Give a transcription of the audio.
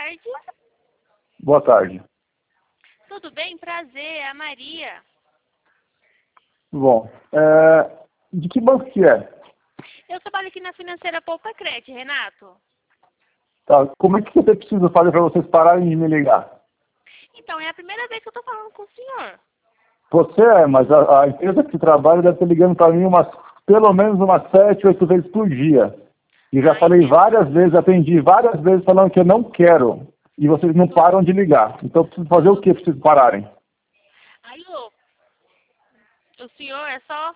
tarde. Boa tarde. Tudo bem? Prazer, é a Maria. Bom, de que banco que é? Eu trabalho aqui na financeira Poupa Cred, Renato. Tá, como é que você precisa fazer para vocês pararem de me ligar? Então, é a primeira vez que eu tô falando com o senhor. Você mas a empresa que trabalha deve estar ligando para mim pelo menos umas 7, 8 vezes por dia. E já falei várias vezes, atendi várias vezes falando que eu não quero. E vocês não param de ligar. Então eu preciso fazer o que para vocês pararem? Alô? O senhor é só